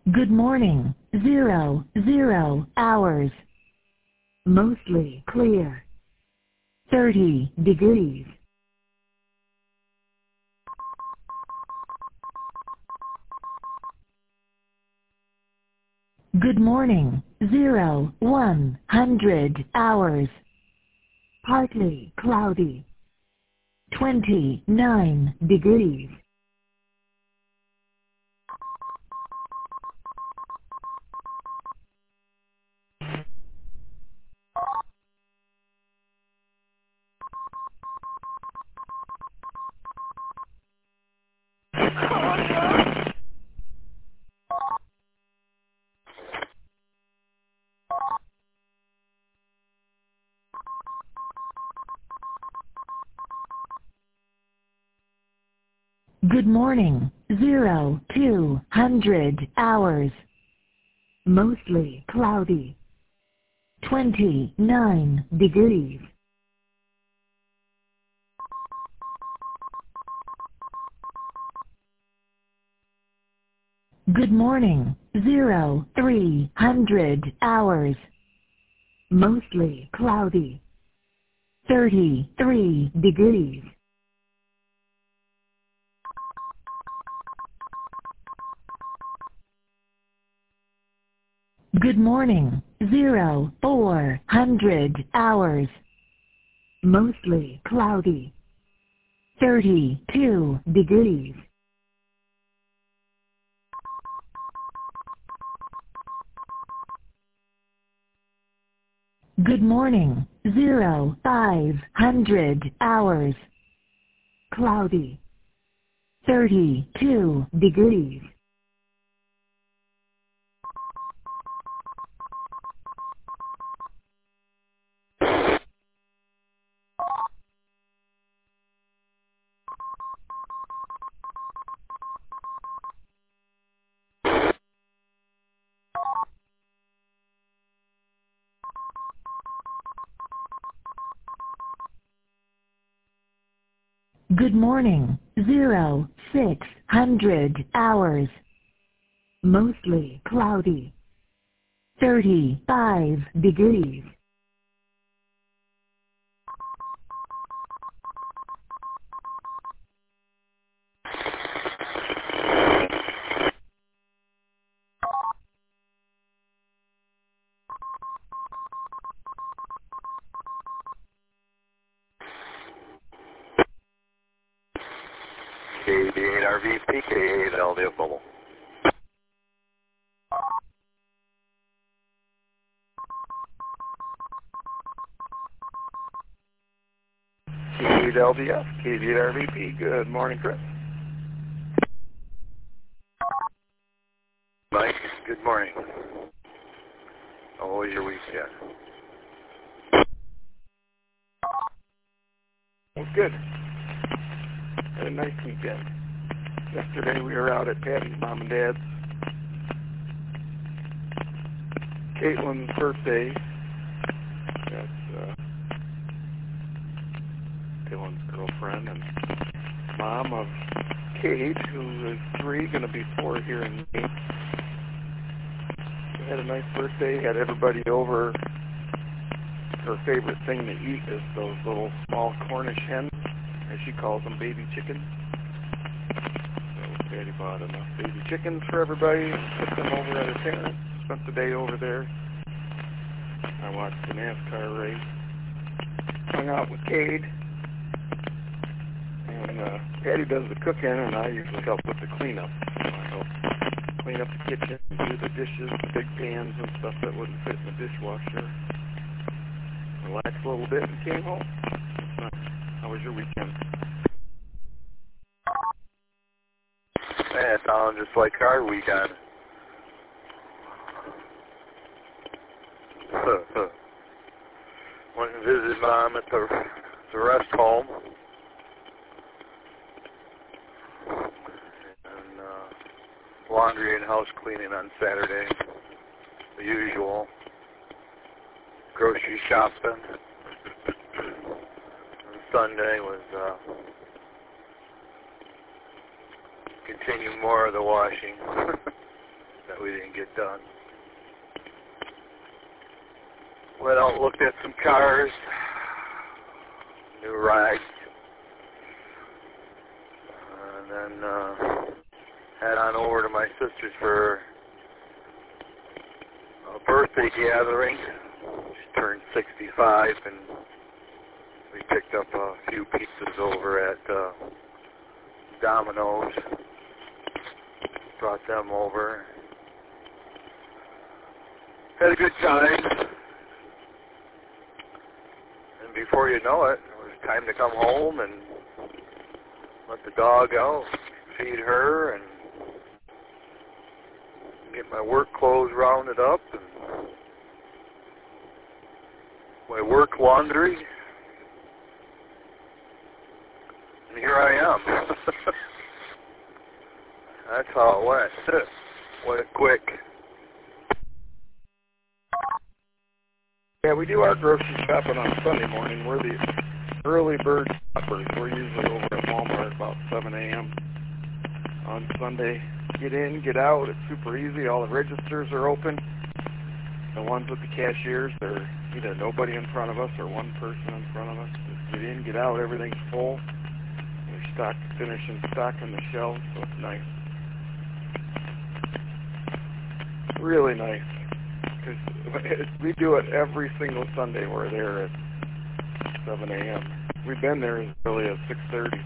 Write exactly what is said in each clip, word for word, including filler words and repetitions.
Good morning. Zero, zero hours. Mostly clear. thirty degrees. Good morning. Zero, one hundred hours. Partly cloudy. twenty-nine degrees. Good morning. Zero, two hundred hours. Mostly cloudy. twenty-nine degrees. Good morning. Zero, three hundred hours. Mostly cloudy. thirty-three degrees. Good morning. Zero, four hundred hours. Mostly cloudy. thirty-two degrees. Good morning. Zero, five hundred hours. Cloudy. thirty-two degrees. Good morning. Zero, six hundred hours. Mostly cloudy. thirty-five degrees. K eight R V P, K eight L D F Mobile. K eight L D F, K eight R V P. Good morning, Chris. Mike, good morning. How was your weekend? It was good. Had a nice weekend. Yesterday we were out at Patty's mom and dad's. Caitlin's birthday. That's uh, Dylan's girlfriend and mom of Kate, who is three, going to be four here in May. We had a nice birthday, had everybody over. Her favorite thing to eat is those little small Cornish hens, as she calls them, baby chickens. So Patty bought enough baby chickens for everybody, put them over at her parents, spent the day over there. I watched the NASCAR race, hung out with Cade, and uh, Patty does the cooking, and I usually help with the cleanup. So I help clean up the kitchen, do the dishes, the big pans and stuff that wouldn't fit in the dishwasher. Relaxed a little bit and came home. How was your weekend? Man, it sounds just like our weekend. Went and visited Mom at the, the rest home. And uh, laundry and house cleaning on Saturday. The usual. Grocery shopping. And Sunday was uh, continue more of the washing that we done. Went out, looked at some cars, new rides, and then uh, head on over to my sister's for a birthday gathering. She turned sixty-five, and we picked up a few pizzas over at uh, Domino's. Brought them over. Had a good time. And before you know it, it was time to come home and let the dog out, feed her, and get my work clothes rounded up, and my work laundry. And here I am. That's how it went. Went quick. Yeah, we do our grocery shopping on Sunday morning. We're the early bird shoppers. We're usually over at Walmart about seven a.m. on Sunday. Get in, get out. It's super easy. All the registers are open. The ones with the cashiers, they're either nobody in front of us or one person in front of us. Just get in, get out. Everything's full. We're stock, finishing stocking the shelves, so it's nice. Really nice. Because we do it every single Sunday. We're there at seven a.m. We've been there as early as six thirty.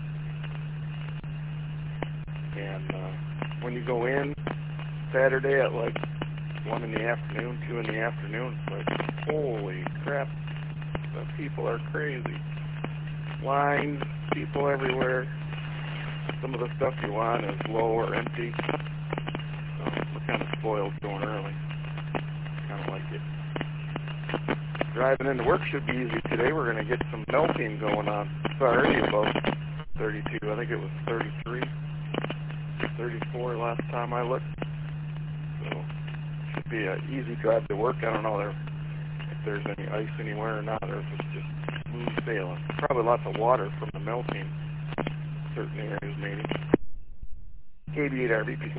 And uh, when you go in Saturday at like one in the afternoon, two in the afternoon, it's like, holy crap, the people are crazy. Lines, people everywhere. Some of the stuff you want is low or empty. So we're kind of spoiled going early. Kind of like it. Driving into work should be easy today. We're going to get some melting going on. It's already above thirty-two. I think it was thirty-three, thirty-four last time I looked. So should be an easy drive to work. I don't know there if there's any ice anywhere or not, or if it's just smooth sailing. Probably lots of water from the melting in certain areas maybe. eighty-eight R B P.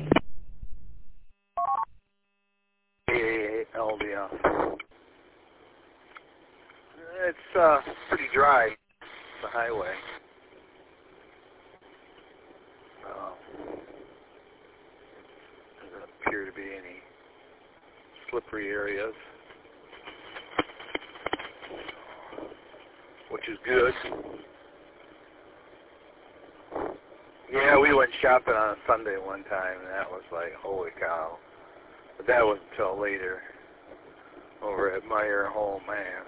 L D F. It's uh, pretty dry, the highway. Uh, there doesn't appear to be any slippery areas, which is good. Yeah, we went shopping on a Sunday one time, and that was like, holy cow. But that wasn't until later. Over at Meyer Home, man.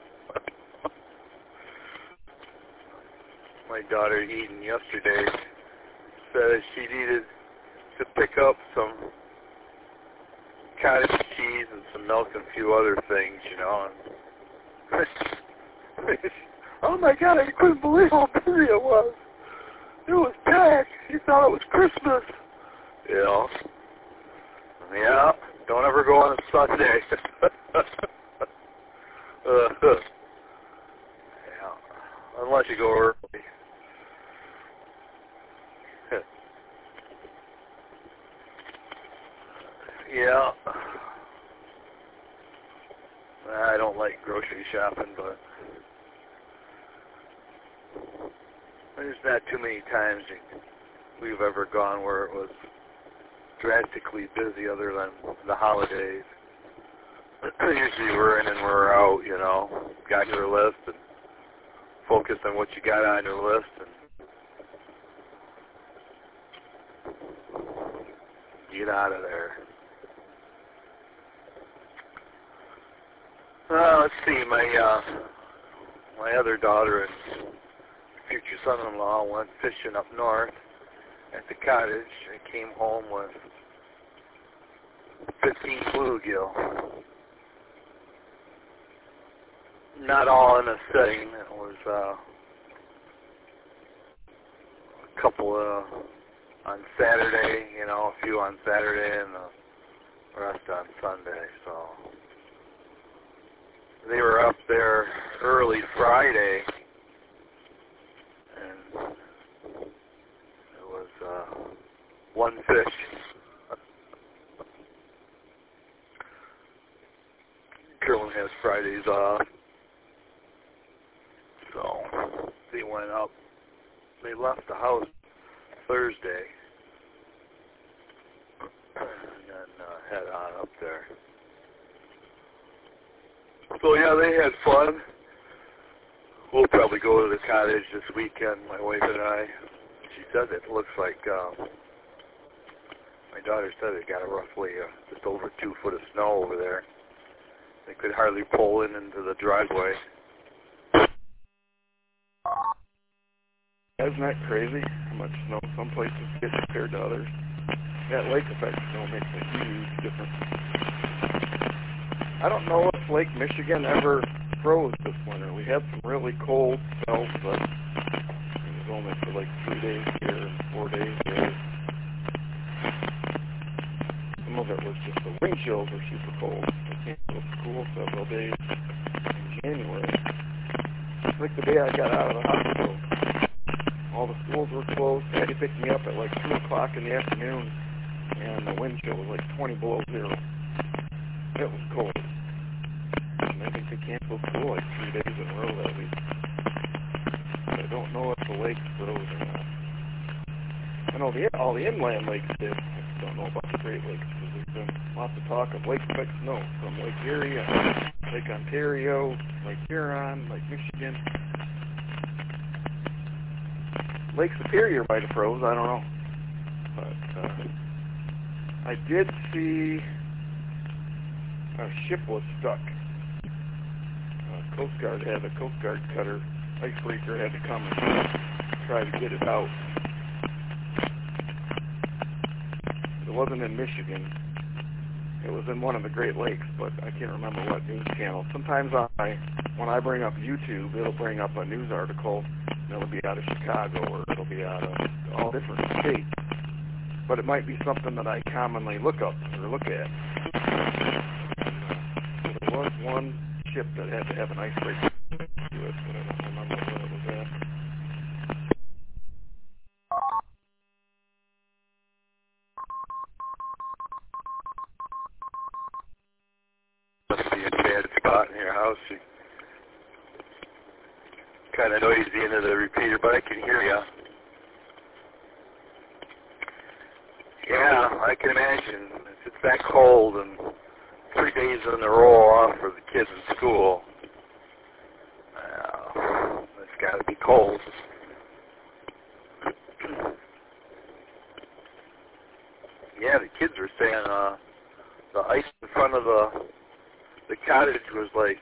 My daughter Eden yesterday said she needed to pick up some cottage cheese and some milk and a few other things, you know. And oh my God, I couldn't believe how busy it was. It was packed. She thought it was Christmas. You know. Yeah, don't ever go on a Sunday. uh, yeah, unless you go early. Yeah. I don't like grocery shopping, but there's not too many times we've ever gone where it was drastically busy other than the holidays. Usually we're in and we're out, you know. Got your list and focus on what you got on your list and get out of there. Uh, let's see, my uh, my other daughter and future son-in-law went fishing up north at the cottage and came home with fifteen bluegill. Not all in a setting. It was uh, a couple uh, on Saturday, you know, a few on Saturday and the rest on Sunday. So they were up there early Friday, and it was uh, one fish. only has Fridays off. So they went up. They left the house Thursday and then uh, head on up there. So yeah, they had fun. We'll probably go to the cottage this weekend, my wife and I. She said it looks like, uh, my daughter said it got a roughly uh, just over two foot of snow over there. They could hardly pull in into the driveway. Isn't that crazy how much snow some places get compared to others? That lake effect snow makes a huge difference. I don't know if Lake Michigan ever froze this winter. We had some really cold spells, but it was only for like three days here, four days here. Some of it was just the wind chills were super cold. I canceled school several days in January. Like the day I got out of the hospital, all the schools were closed. They had to pick me up at like two o'clock in the afternoon, and the wind chill was like twenty below zero. It was cold. And I think they canceled school like three days in a row that week. But I don't know if the lakes froze or not. I know the, all the inland lakes did. I just don't know about the Great Lakes, because there's been lots of talk of lake effect snow from Lake Erie, Lake Ontario, Lake Huron, Lake Michigan. Lake Superior might have froze, I don't know. But uh, I did see a ship was stuck. Uh, Coast Guard had a Coast Guard cutter, icebreaker had to come and try to get it out. It wasn't in Michigan. It was in one of the Great Lakes, but I can't remember what news channel. Sometimes I, when I bring up YouTube, it'll bring up a news article. It'll be out of Chicago, or it'll be out of all different states. But it might be something that I commonly look up or look at. Uh, there was one ship that had to have an icebreaker to it, but I don't remember where it was at. Must be a bad spot in your house. You kind of noisy into the repeater, but I can hear you. Yeah, I can imagine. If it's that cold and three days in a row off for the kids in school, uh, it's got to be cold. Yeah, the kids were saying uh, the ice in front of the the cottage was like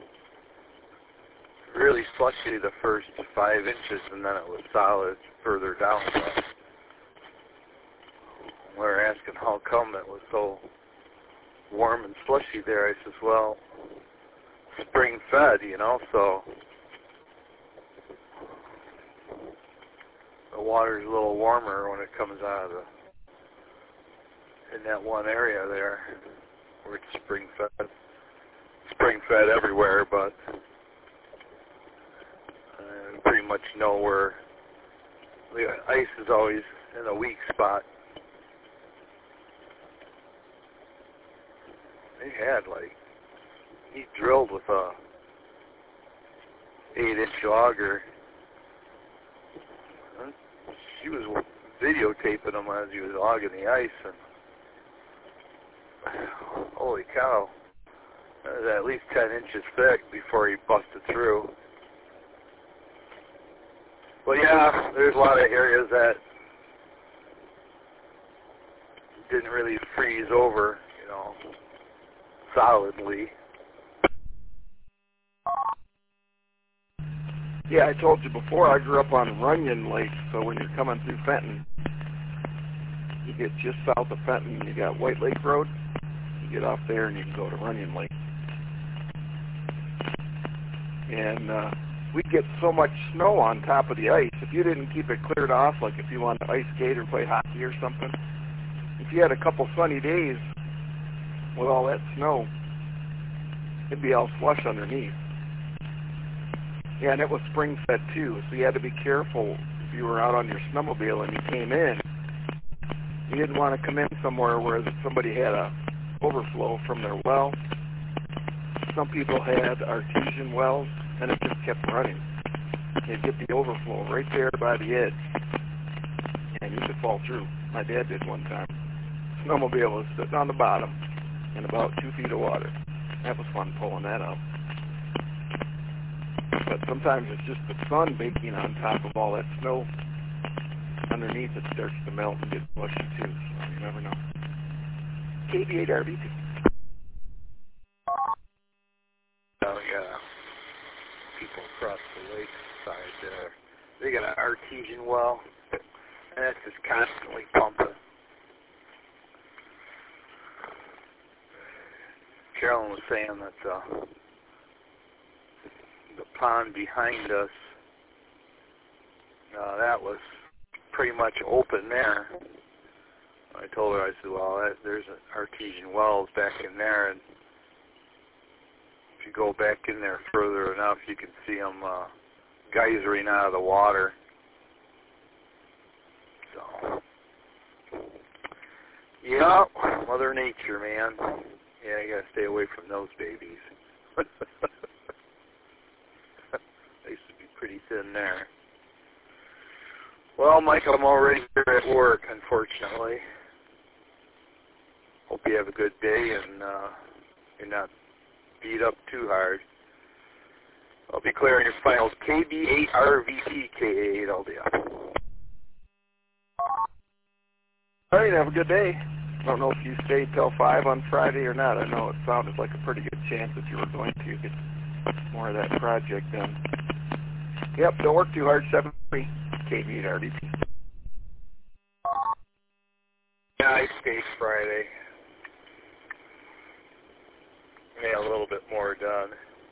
really slushy the first five inches, and then it was solid further down. We were asking how come it was so warm and slushy there. I says, well, spring fed, you know, so the water's a little warmer when it comes out of the, in that one area there where it's spring fed. Spring fed everywhere, but uh, pretty much know where the ice is always in a weak spot. They had like, he drilled with a eight inch auger. She was videotaping him as he was auging the ice, and holy cow. It was at least ten inches thick before he busted through. But yeah, there's a lot of areas that didn't really freeze over, you know, solidly. Yeah, I told you before, I grew up on Runyon Lake, so when you're coming through Fenton, you get just south of Fenton, you got White Lake Road, you get off there and you can go to Runyon Lake. And uh, we'd get so much snow on top of the ice, if you didn't keep it cleared off, like if you wanted to ice skate or play hockey or something, if you had a couple sunny days with all that snow, it'd be all slush underneath. Yeah, and it was spring fed too, so you had to be careful if you were out on your snowmobile and you came in. You didn't want to come in somewhere where somebody had a overflow from their well. some people had artesian wells, and it just kept running. You'd get the overflow right there by the edge, and you could fall through. My dad did one time. Snowmobile was sitting on the bottom in about two feet of water. That was fun pulling that out. But sometimes it's just the sun baking on top of all that snow. Underneath it starts to melt and get mushy too, so you never know. K B eight R V P. Oh yeah, people across the lake side there, they got an artesian well, and that's just constantly pumping. Carolyn was saying that uh, the pond behind us, uh, that was pretty much open there. I told her, I said, well, that, there's an artesian wells back in there, and if you go back in there further enough, you can see them uh, geysering out of the water. So, yeah, Mother Nature, man. Yeah, you gotta stay away from those babies. They used to be pretty thin there. Well, Mike, I'm already here at work, unfortunately. Hope you have a good day and uh, you're not beat up too hard. I'll be clearing your files. K B eight R V P, K A eight L D F. All right, have a good day. I don't know if you stayed till five on Friday or not. I know it sounded like a pretty good chance that you were going to get more of that project done. Yep, don't work too hard. seven three, K B eight R V P. Yeah, I stayed Friday. Yeah, a little bit more done.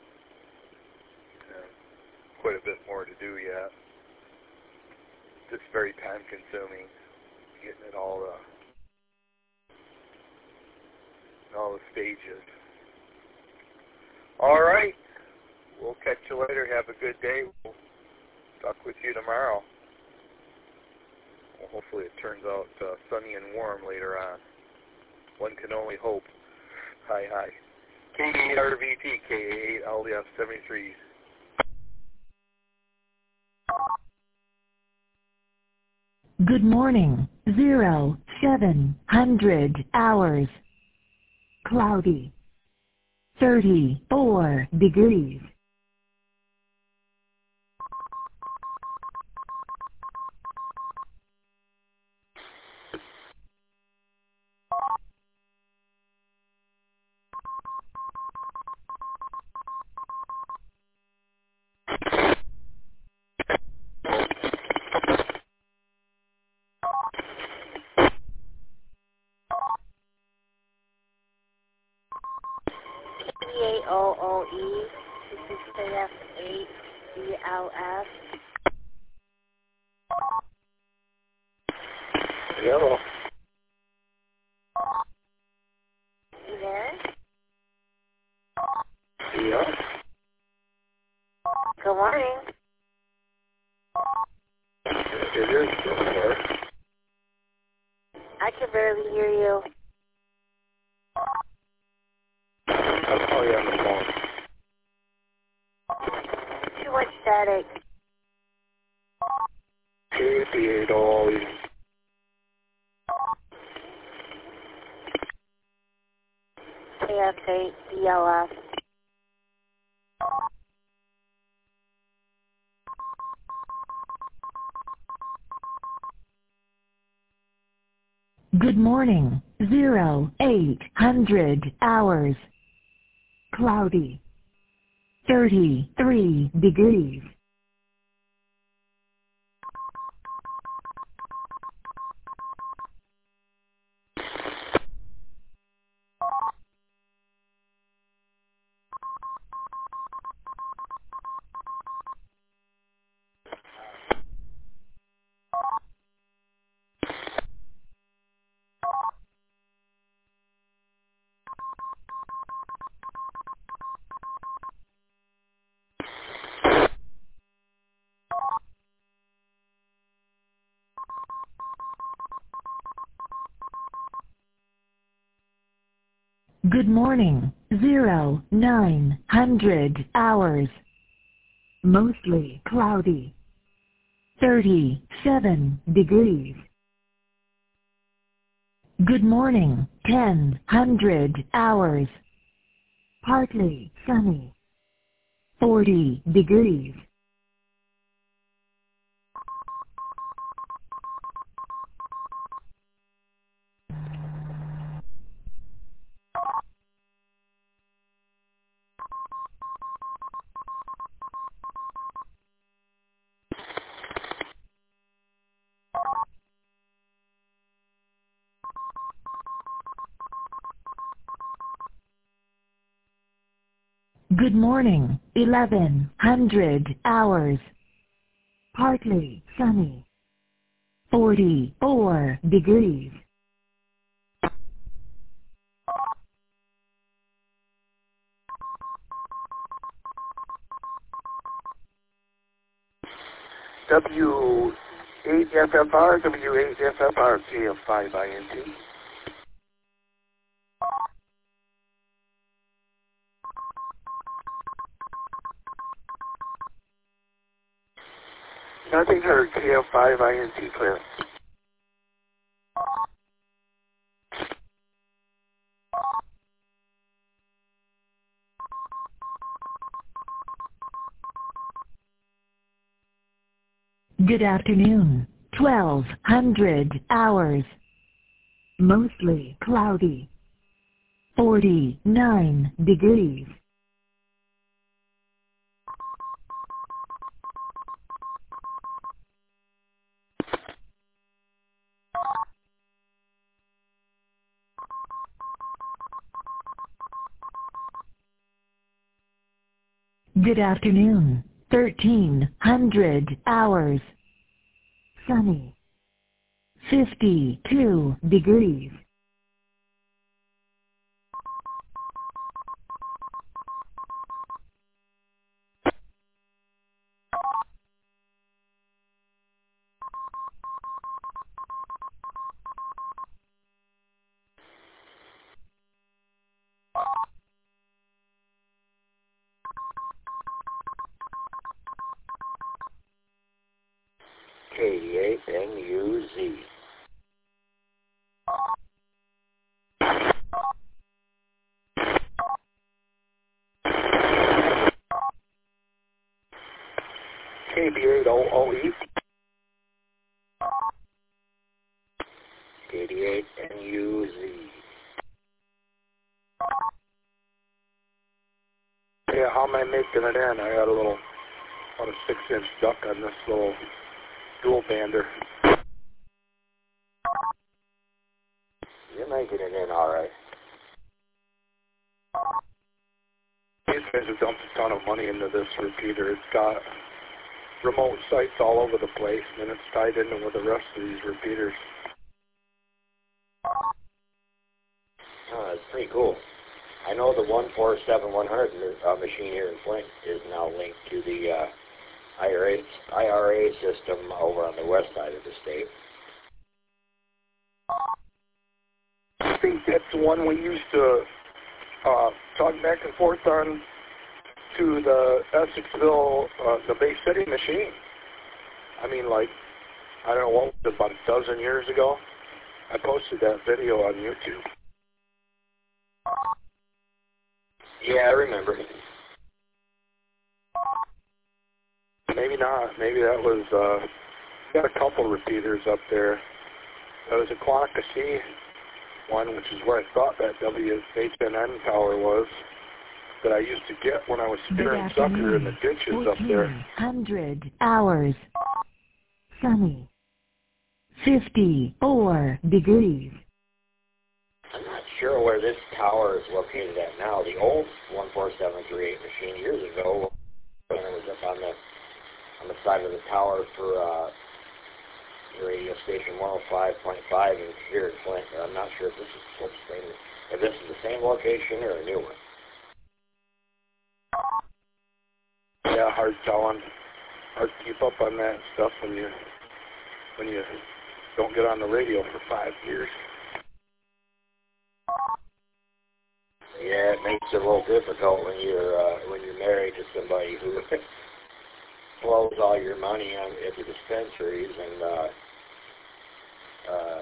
Uh, quite a bit more to do yet. Just very time consuming, getting it all uh, all the stages. All right. We'll catch you later. Have a good day. We'll talk with you tomorrow. Well, hopefully it turns out uh, sunny and warm later on. One can only hope. Hi, hi. K B eight R V P, K A eight L D F seventy-three. Good morning. Zero, seven hundred hours. Cloudy. thirty-four degrees. C A O O E, this is K F eight B L S. Hello. You there? Yeah. Good morning. It is so far. I can barely hear you. I'll call you on the phone. Too much static. K B eight always. K F eight B L S. Good morning. Zero, eight hundred hours. Cloudy. thirty-three degrees. Good morning. zero nine hundred hours. Mostly cloudy. thirty-seven degrees. Good morning, ten hundred hours. Partly sunny. forty degrees. Good morning, eleven hundred hours. Partly sunny. forty-four degrees. W eight F F R, W eight F F R, K F five I N T. Nothing heard, K F five I N T, clear. Good afternoon, twelve hundred hours. Mostly cloudy. forty-nine degrees. Good afternoon, thirteen hundred hours. Sunny. fifty-two degrees. K eighty-eight N U Z. K B eight O O E. K eighty-eight N U Z. Yeah, how am I making it in? I got a little, about a six inch duck on this little dual bander. You're making it in all right. These guys have dumped a ton of money into this repeater. It's got remote sites all over the place, and it's tied in with the rest of these repeaters. Oh, that's pretty cool. I know the one four seven one hundred uh, machine here in Flint is now linked to the uh, I R A, I R A system over on the west side of the state. I think that's the one we used to uh, talk back and forth on to the Essexville, uh, the Bay City machine. I mean, like, I don't know, what was it, about a dozen years ago? I posted that video on YouTube. Yeah, I remember. Maybe not. Maybe that was, uh, got a couple repeaters up there. There was a Quantica C one, which is where I thought that W H N N tower was, that I used to get when I was spearing sucker in the ditches up there. fourteen hundred hours. Sunny. fifty-four degrees. I'm not sure where this tower is located at now. The old one four seven three eight machine years ago, when it was up on the on the side of the tower for uh, radio station one oh five point five in here in Flint. I'm not sure if this is what's the same, if this is the same location or a new one. Yeah, hard telling. Hard to keep up on that stuff when you when you don't get on the radio for five years. Yeah, that makes it a little difficult when you're uh, when you're married to somebody who blows all your money on at the dispensaries and uh, uh,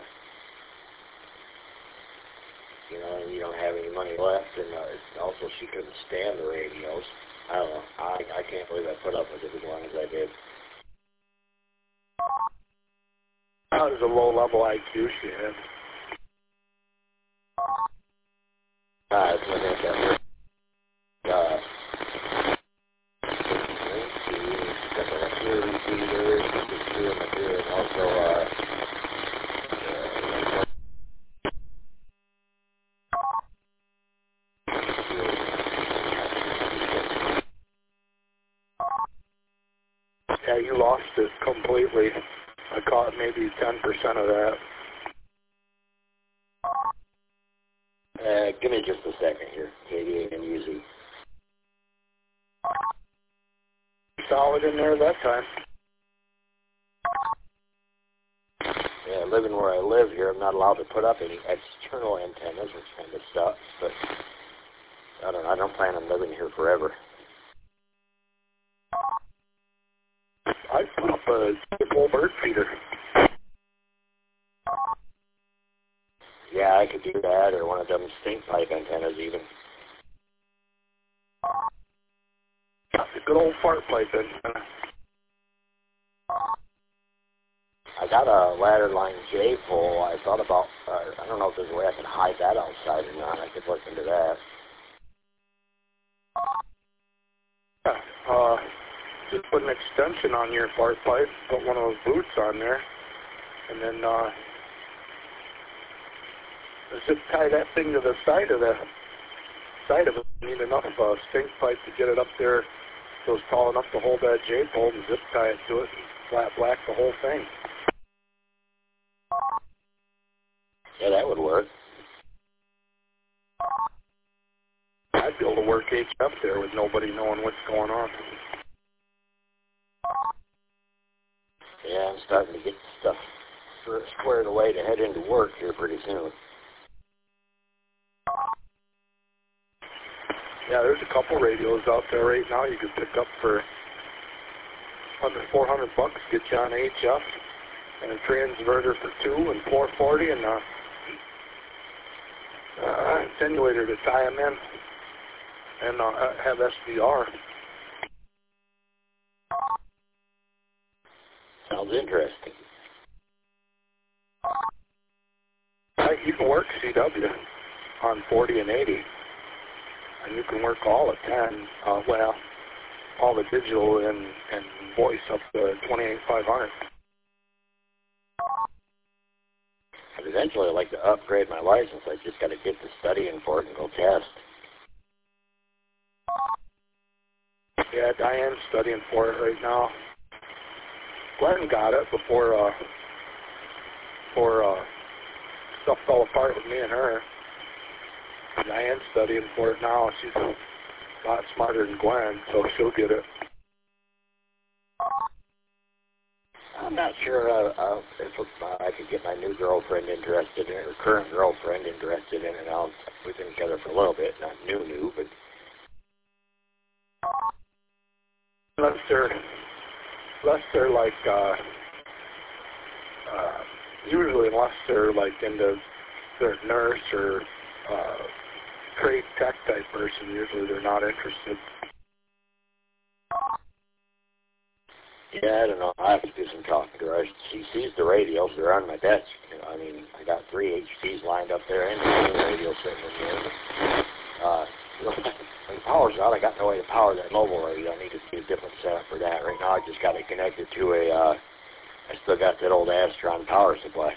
you know, you don't have any money left, and uh, also she couldn't stand the radios. I don't know. I I can't believe I put up with it as long as I did. That was a low-level I Q she had. Uh, it's when they got uh, and also uh, yeah, you lost it completely. I caught maybe ten percent of that. Uh, give me just a second here, Katie and Uzi. Solid in there that time. Yeah, living where I live here, I'm not allowed to put up any external antennas, which kind of sucks, but I don't I don't plan on living here forever. I put up a full bird feeder. Yeah, I could do that, or one of them stink pipe antennas even. That's a good old fart pipe antenna. I got a ladder line J pole. I thought about, uh, I don't know if there's a way I can hide that outside or not. I could look into that. Yeah, uh, just put an extension on your fart pipe, put one of those boots on there, and then uh, just tie that thing to the side of the side of it. You need enough of a stink pipe to get it up there so it's tall enough to hold that J pole and zip tie it to it and flat black the whole thing. Yeah, that would work. I'd be able to work H F there with nobody knowing what's going on. Yeah, I'm starting to get stuff squared away to head into work here pretty soon. Yeah, there's a couple radios out there right now you can pick up for under four hundred bucks, get you on H F, and a transverter for two and four forty, and a uh, attenuator to tie them in, and uh, have S D R. Sounds interesting. Uh, you can work C W on forty and eighty, and you can work all at ten, uh, well, all the digital and, and voice up to twenty-eight five hundred. I'd eventually like to upgrade my license. I just got to get to studying for it and go test. Yeah, Diane's studying for it right now. Glenn got it before, uh, before uh, stuff fell apart with me and her. Diane's studying for it now. She's a lot smarter than Glenn, so she'll get it. I'm not sure uh, uh, if uh, I could get my new girlfriend interested in it, or current girlfriend interested in it. I'll, we've been together for a little bit, not new new, but... Unless they're, unless they're like, uh, uh, usually unless they're like into, they're a nurse or uh, trade tech type person, usually they're not interested. Yeah, I don't know. I have to do some talking to her. She sees the radios. They're on my desk. You know, I mean, I got three H Ds lined up there and the radio sitting in there. But, uh, when the power's out, I got no way to power that mobile radio. I need to do a different setup for that. Right now, I just got it connected to a, uh, I still got that old Astron power supply.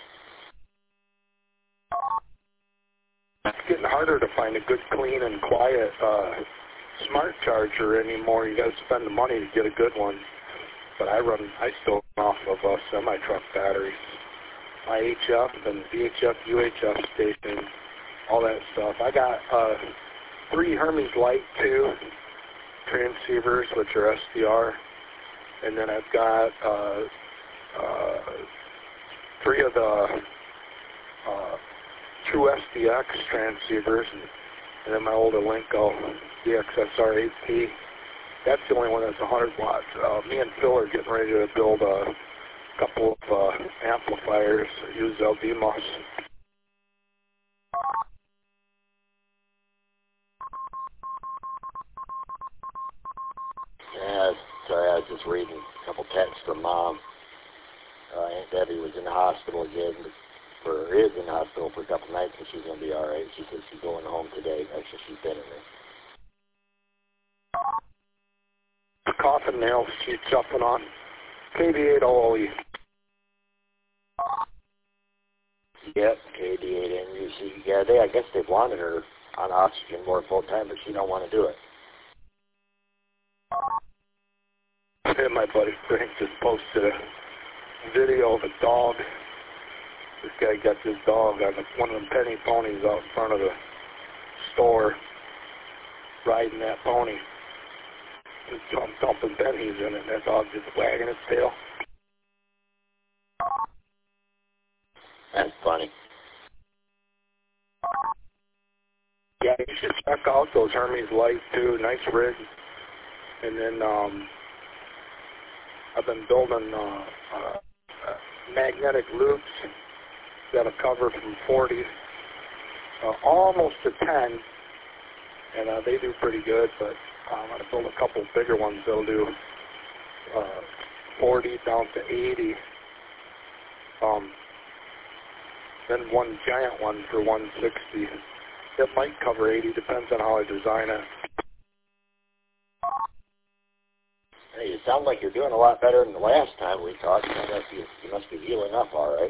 It's getting harder to find a good, clean, and quiet uh, smart charger anymore. You got to spend the money to get a good one. But I run, I still run off of uh, semi-truck batteries. My H F and V H F, U H F stations, all that stuff. I got uh, three Hermes Light two transceivers, which are S D R, and then I've got uh, uh, three of the uh, True S D X transceivers, and And then my older Lenco D X S R eight P. That's the only one that's one hundred watts. Uh, me and Phil are getting ready to build a couple of uh, amplifiers that use L D M O S. Yeah, sorry, I was just reading a couple texts from Mom. Uh, Aunt Debbie was in the hospital again, or is in the hospital for a couple nights, and she's going to be all right. She says she's going home today. Actually, she's been in there. The coffin nails she's chuffing on. K D eight O O E. Yep, K D eight N U C. Yeah, they, I guess they wanted her on oxygen more full time, but she don't want to do it. And my buddy Frank just posted a video of a dog. This guy got this dog on the, one of them penny ponies out in front of the store, riding that pony. Just dump, dumping pennies in it, and that dog just wagging its tail. That's funny. Yeah, you should check out those Hermes lights too. Nice rig. And then um, I've been building uh, uh, uh, magnetic loops that'll cover from forty uh, almost to ten, and uh, they do pretty good. But uh, I'm going to build a couple bigger ones that'll do uh, forty down to eighty. Um, then one giant one for one sixty. It might cover eighty, depends on how I design it. Hey, you sound like you're doing a lot better than the last time we talked. You must be, you must be healing up all right.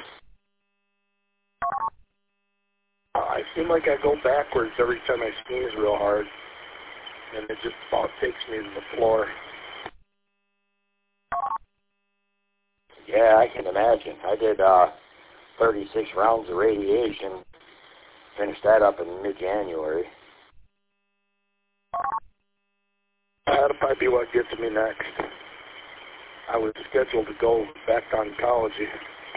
Uh, I seem like I go backwards every time I sneeze real hard, and it just about takes me to the floor. Yeah, I can imagine. I did uh, thirty-six rounds of radiation. Finished that up in mid-January. That'll probably be what gets me next. I was scheduled to go back to oncology.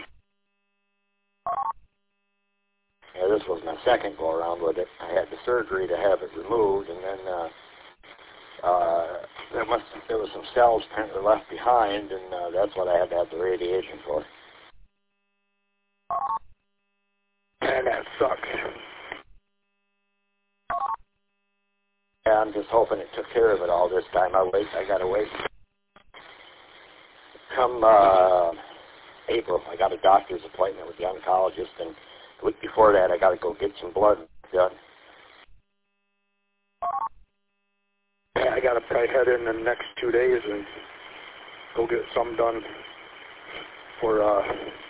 Yeah, this was my second go-around with it. I had the surgery to have it removed, and then uh, uh, there must there was some cells apparently left behind, and uh, that's what I had to have the radiation for. Man, that sucks. Yeah, I'm just hoping it took care of it all this time. I wait. I gotta wait. Come uh, April, I got a doctor's appointment with the oncologist, and the week before that, I gotta go get some blood done. Yeah, I gotta probably head in the next two days and go get some done for uh,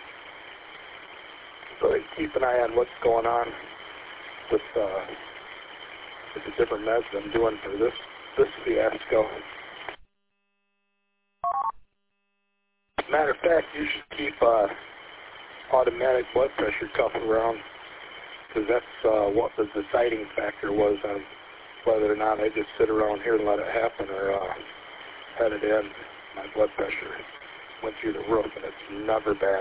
so keep an eye on what's going on with uh, with the different meds I'm doing for this this fiasco. Matter of fact, you should keep uh, automatic blood pressure cuff around, because that's uh, what the deciding factor was on whether or not I just sit around here and let it happen or uh, head it in. My blood pressure went through the roof, and it's never bad.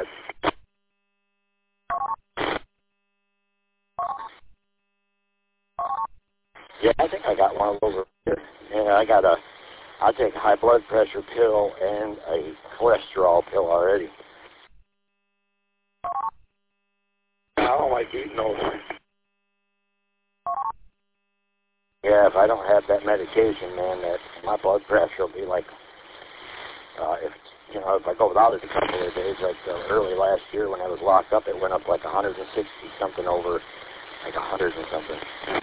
Yeah, I think I got one of those over here. Yeah, I got a, I take a high blood pressure pill and a cholesterol pill already. I don't like eating those. Yeah, if I don't have that medication, man, that my blood pressure will be like, uh, if you know, if I go without it a couple of days, like uh, early last year when I was locked up, it went up like one hundred sixty something over, like one hundred and something.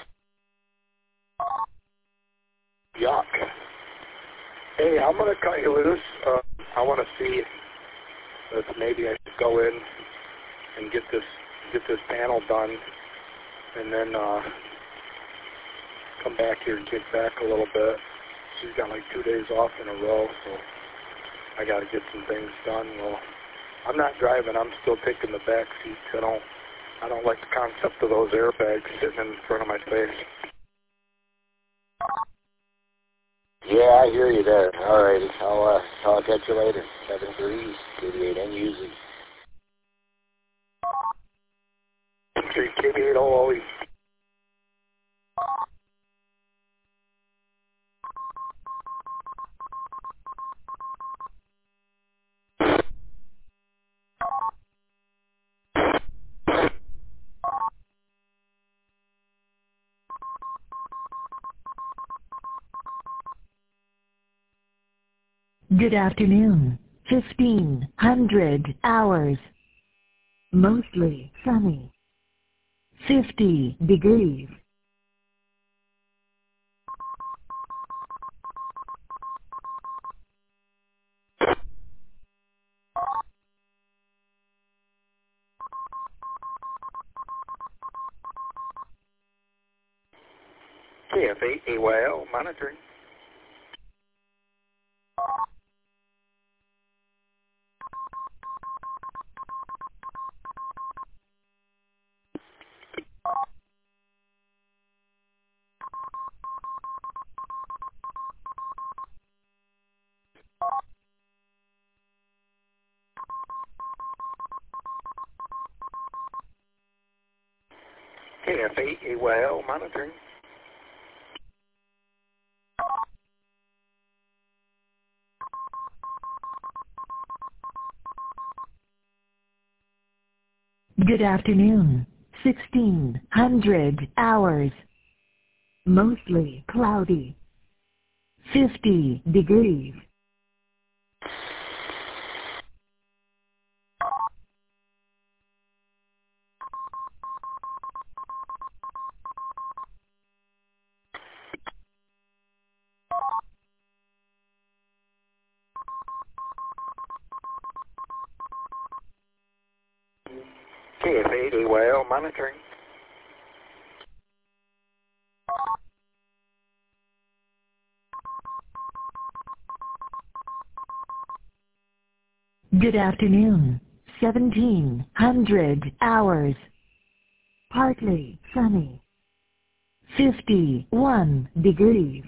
Yuck. Hey, I'm going to cut you loose. Uh, I want to see if maybe I should go in and get this get this panel done, and then uh, come back here and kick back a little bit. She's got like two days off in a row, so I got to get some things done. Well, I'm not driving. I'm still taking the back seat. I don't I don't like the concept of those airbags sitting in front of my face. Yeah, I hear you there. All righty. I'll, uh, I'll catch you later. seven three, eighty-eight N U Z. K D eight O O E. Good afternoon. fifteen hundred hours. Mostly sunny. fifty degrees. K F eight A Y L monitoring. K F eight A Y L monitoring. Good afternoon. sixteen hundred hours. Mostly cloudy. fifty degrees. K F eight A Y L monitoring. Good afternoon. seventeen hundred hours. Partly sunny. fifty-one degrees.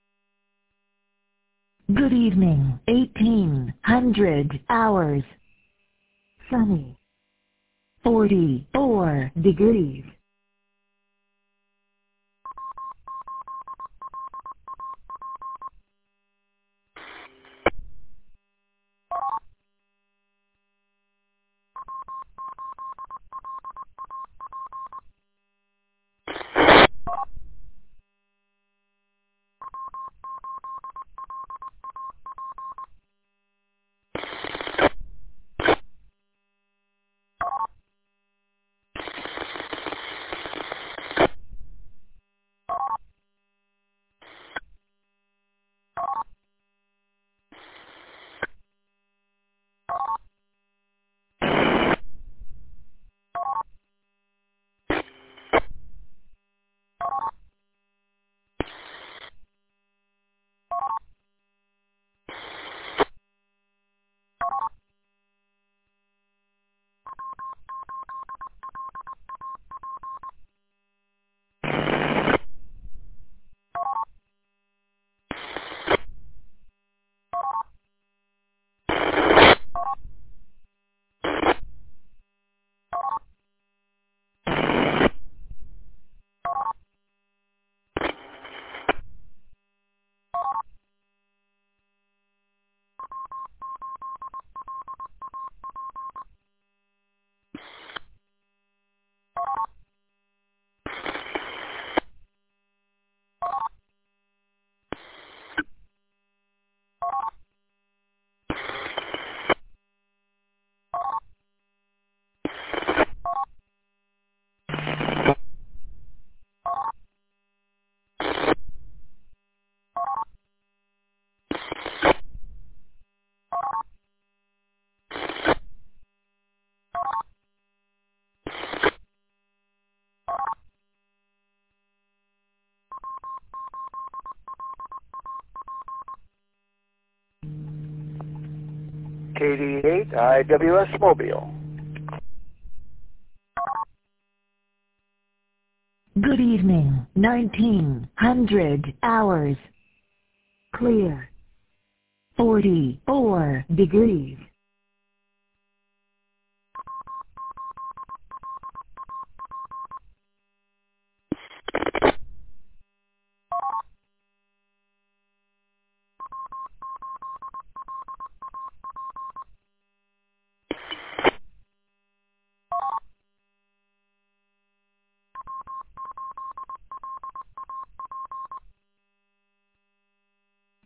Good evening. eighteen hundred hours. Sunny. forty-four degrees. K D eight I W S Mobile. Good evening. nineteen hundred hours. Clear. forty-four degrees.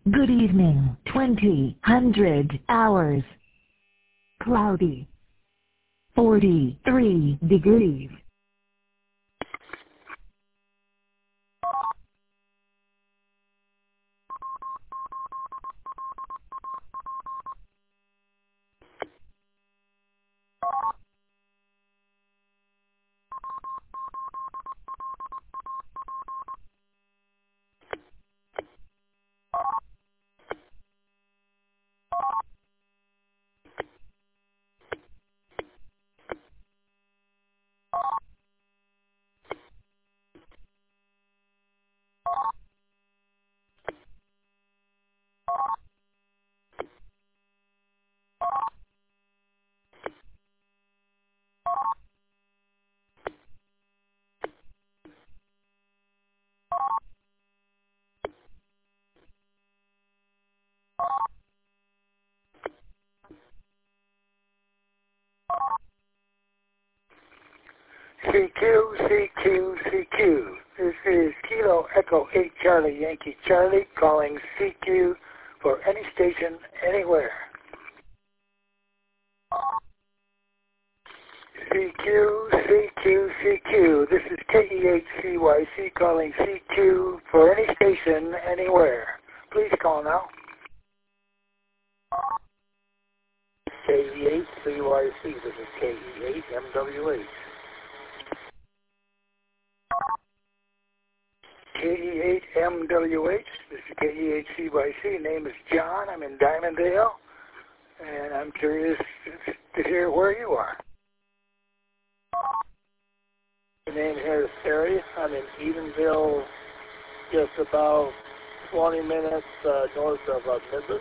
Good evening. twenty hundred hours. Cloudy. forty-three degrees. C Q, C Q, C Q. This is Kilo Echo eight Charlie Yankee Charlie calling C Q for any station anywhere. C Q, C Q, C Q. This is K E H C Y C calling C Q for any station anywhere. Please call now. K E H C Y C. This is K E H M W H. K E eight M W H, this is K E eight C Y C, name is John, I'm in Diamonddale, and I'm curious to hear where you are. My name here is Terry, I'm in Edenville, just about twenty minutes uh, north of uh, Midland.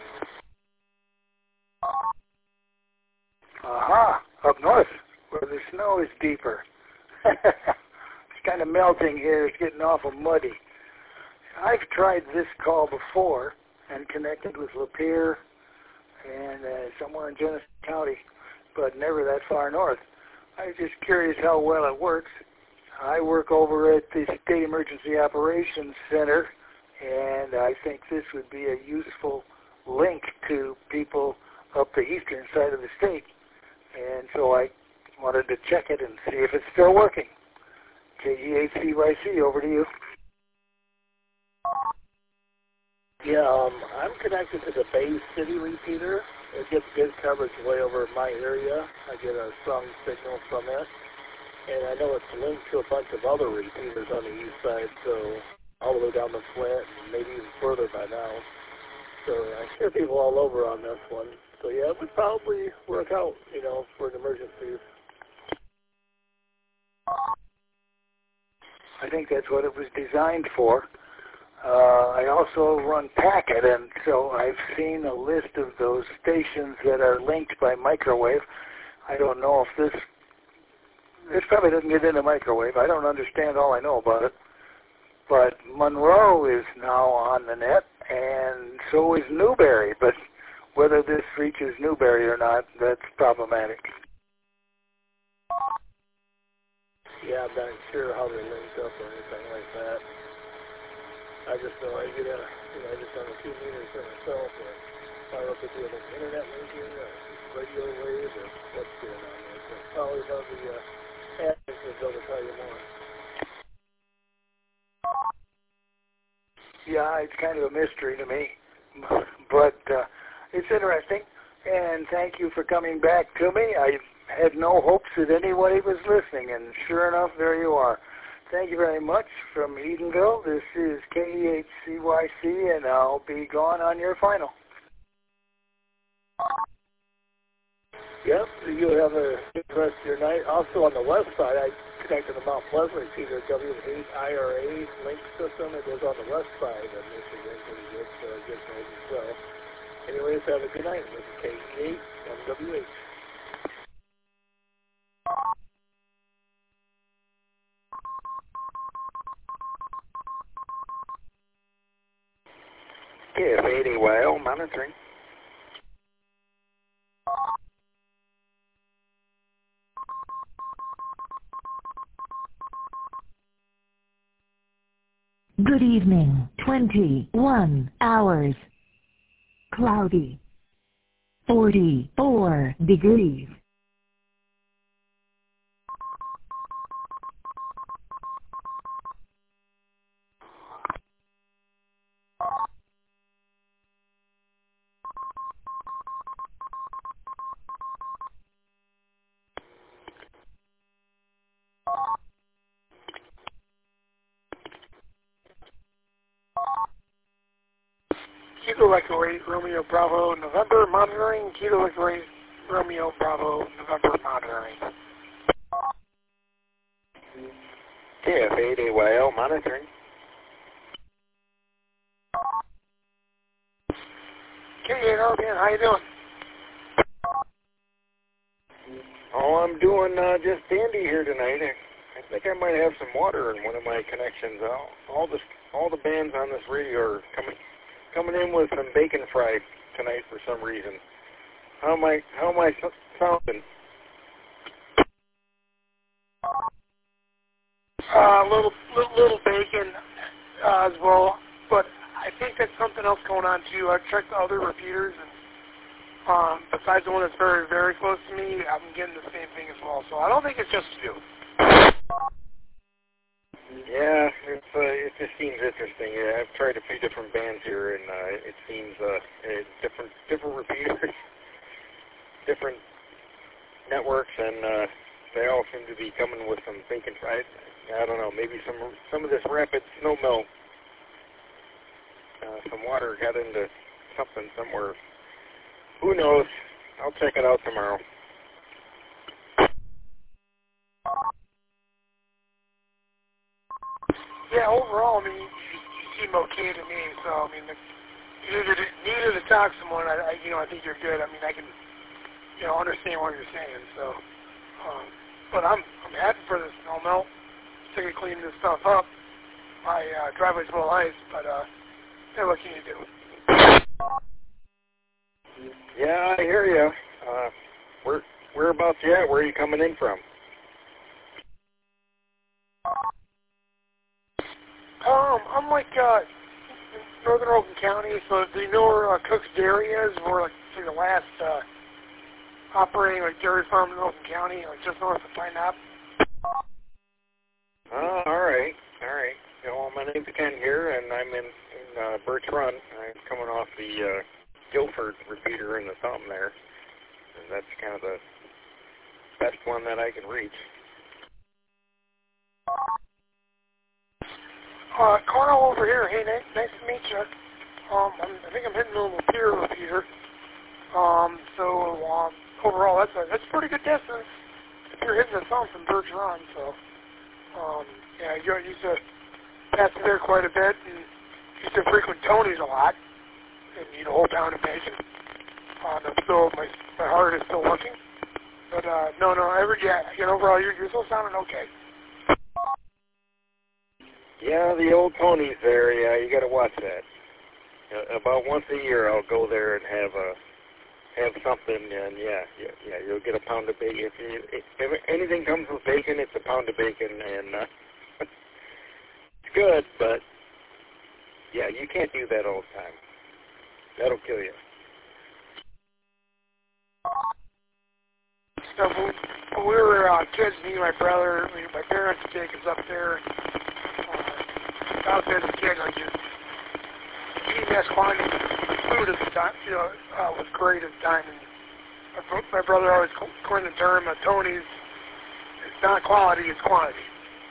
Aha, up north, where the snow is deeper. It's kind of melting here. It's getting awful muddy. I've tried this call before and connected with Lapeer and uh, somewhere in Genesee County, but never that far north. I was just curious how well it works. I work over at the State Emergency Operations Center, and I think this would be a useful link to people up the eastern side of the state. And so I wanted to check it and see if it's still working. K E H C Y C, over to you. Yeah, um, I'm connected to the Bay City repeater. It gets good coverage way over my area. I get a strong signal from it. And I know it's linked to a bunch of other repeaters on the east side, so all the way down the Flint, and maybe even further by now. So I hear people all over on this one. So yeah, it would probably work out, you know, for an emergency. I think that's what it was designed for. Uh, I also run Packet, and so I've seen a list of those stations that are linked by microwave. I don't know if this, this probably doesn't get into microwave. I don't understand all I know about it. But Monroe is now on the net, and so is Newberry. But whether this reaches Newberry or not, that's problematic. Yeah, I'm not sure how they're linked up or anything like that. I just know I get a, you know, I just on a few meters for myself, or I don't know if it's doing an internet linking or radio wave or what's going on there. So probably about the uh, admins will be able to tell you more. Yeah, it's kind of a mystery to me, but uh, it's interesting. And thank you for coming back to me. I had no hopes that anybody was listening, and sure enough, there you are. Thank you very much from Edenville. This is K E H C Y C, and I'll be gone on your final. Yep, you have a good rest of your night. Also on the west side, I connected to Mount Pleasant. It's either W eight I R A link system. It goes on the west side of Michigan, pretty good, so it gets moving as well. Anyways, have a good night. This is K E eight M W H. K F eighty Y L monitoring. Good evening. twenty-one hours. Cloudy. forty-four degrees. Kilo Echo Romeo Bravo November monitoring. Kilo Echo Romeo Bravo November monitoring. K F eight A Y L monitoring. K eight L, man, how you doing? Oh, I'm doing uh, just dandy here tonight. I, I think I might have some water in one of my connections. All, all the all the bands on this radio are coming coming in with some bacon fry tonight for some reason. How am I how am I sounding? A uh, little, little little bacon uh, as well, but I think that's something else going on too. I've checked the other repeaters, and um, besides the one that's very, very close to me, I'm getting the same thing as well. So I don't think it's just you. Yeah, it's, uh, it just seems interesting. Yeah, I've tried a few different bands here, and uh, it seems uh, it's different different repeaters, different networks, and uh, they all seem to be coming with some bacon fries. I don't know, maybe some some of this rapid snow melt, uh, some water got into something somewhere. Who knows? I'll check it out tomorrow. Yeah, overall, I mean, you, you seem okay to me. So, I mean, you needed to, needed to talk to someone. I, I, you know, I think you're good. I mean, I can, you know, understand what you're saying. So, um, but I'm I'm happy for this snow melt. Sick of cleaning this stuff up. My uh, driveway's full of ice, but uh, yeah, what can you do? Yeah, I hear you. Uh, where whereabouts you at? Where are you coming in from? Um, I'm like uh, in northern Oakland County, so do you know where uh, Cook's Dairy is? We're like, like the last uh, operating like dairy farm in Oakland County, like just north of Pine Knob. Oh, all right, all right. You know, my name's Ken here, and I'm in, in uh, Birch Run. I'm coming off the uh, Guilford repeater in the thumb there, and that's kind of the best one that I can reach. Uh, Carl over here. Hey, nice, nice to meet you. Um, I'm, I think I'm hitting a little peer repeater. Um, so um, overall, that's a that's a pretty good distance. If you're hitting the thumb from Birch Run, so um, yeah, you used to pass through there quite a bit, and used to frequent Tony's a lot, and eat a whole pound of bacon. Uh, I'm still my my heart is still working, but uh, no, no, every yeah, you know, overall, you're you're still sounding okay. Yeah, the old Tony's there. Yeah, you got to watch that. Uh, about once a year, I'll go there and have a have something, and yeah, yeah, yeah, you'll get a pound of bacon. If, you, if anything comes with bacon, it's a pound of bacon, and uh, it's good. But yeah, you can't do that all the time. That'll kill you. So when, when we were uh, kids, me and my brother, we, my parents would take us up there. Uh, out there as a kid, like you, eating that quantity of food at the time, you know, uh, was great at the time. And my, my brother always coined the term, uh, Tony's, it's not quality, it's quantity.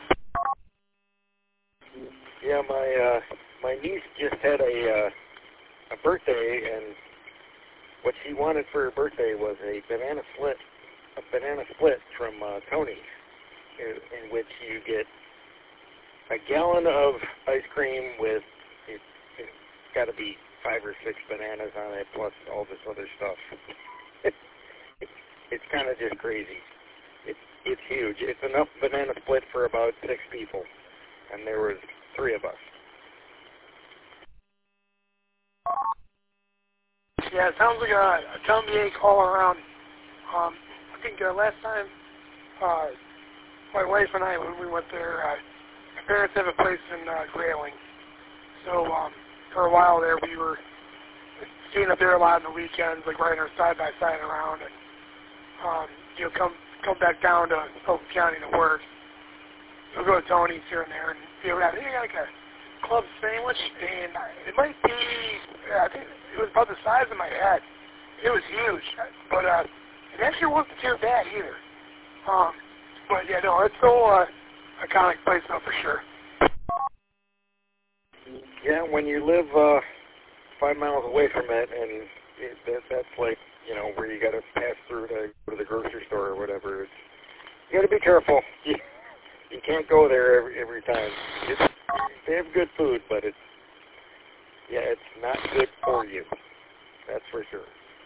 Yeah, my uh, my niece just had a uh, a birthday, and what she wanted for her birthday was a banana split, a banana split from uh, Tony's, in, in which you get a gallon of ice cream with, it, it's got to be five or six bananas on it, plus all this other stuff. it, it, it's kind of just crazy. It's it's huge. It's enough banana split for about six people, and there was three of us. Yeah, it sounds like a, a tummy ache all around. Um, I think uh, last time uh, my wife and I, when we went there, uh, my parents have a place in uh, Grayling, So um, for a while there, we were staying up there a lot on the weekends, like riding our side by side around, and um, you know, come come back down to Oakland County to work. We'll go to Tony's here and there, and you know, I think I got like a club sandwich, and it might be, I think it was about the size of my head. It was huge, but uh, it actually wasn't too bad either. Um, but yeah, no, it's still uh, iconic place though for sure. Yeah, when you live uh, five miles away from it, and it, that, that's like, you know, where you got to pass through to go to the grocery store or whatever. It's, you got to be careful. You, you can't go there every, every time. It's, they have good food, but it's, yeah, it's not good for you. That's for sure.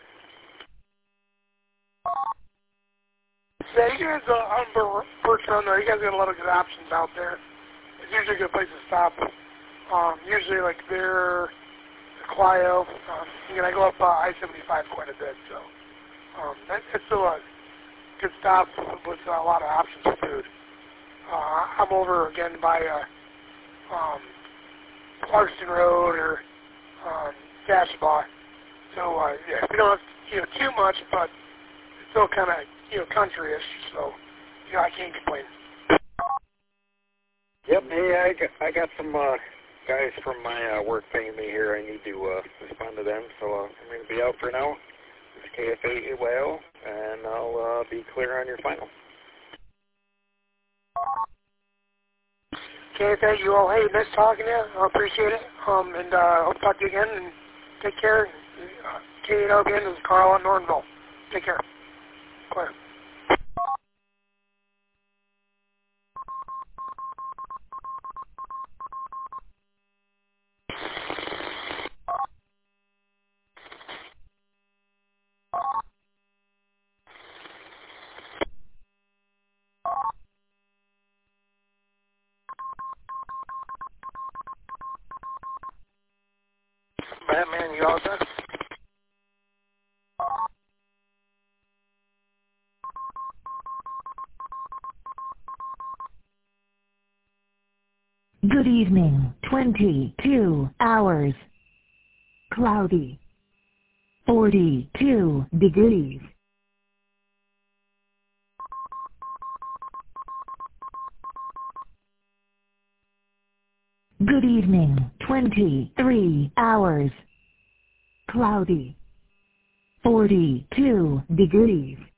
Yeah, you guys, uh, on Bertrand, though, you guys got a lot of good options out there. It's usually a good place to stop. Um, usually, like, there, Clio, um, you know, I go up uh, I seventy-five quite a bit, so um, that, it's still a good stop with uh, a lot of options for food. Uh, I'm over, again, by uh, um, Clarkston Road or um, Cashbaugh. So, uh, yeah, we don't have, you know, too much, but it's still kind of, you know, country-ish, so, you know, I can't complain. Yep, hey, I got, I got some uh, guys from my uh, work paying me here. I need to uh, respond to them, so uh, I'm going to be out for now. This is K F A A Y L, and I'll uh, be clear on your final. K F A, you all, hey, nice talking to you. I appreciate it. Um, and uh, hope to talk to you again, and take care. Uh, K eight O again, this is Carl in Nortonville. Take care. Clear. Batman, you all done? Good evening. twenty-two hours. Cloudy. forty-two degrees. Good evening. twenty-three hours. Cloudy. forty-two degrees.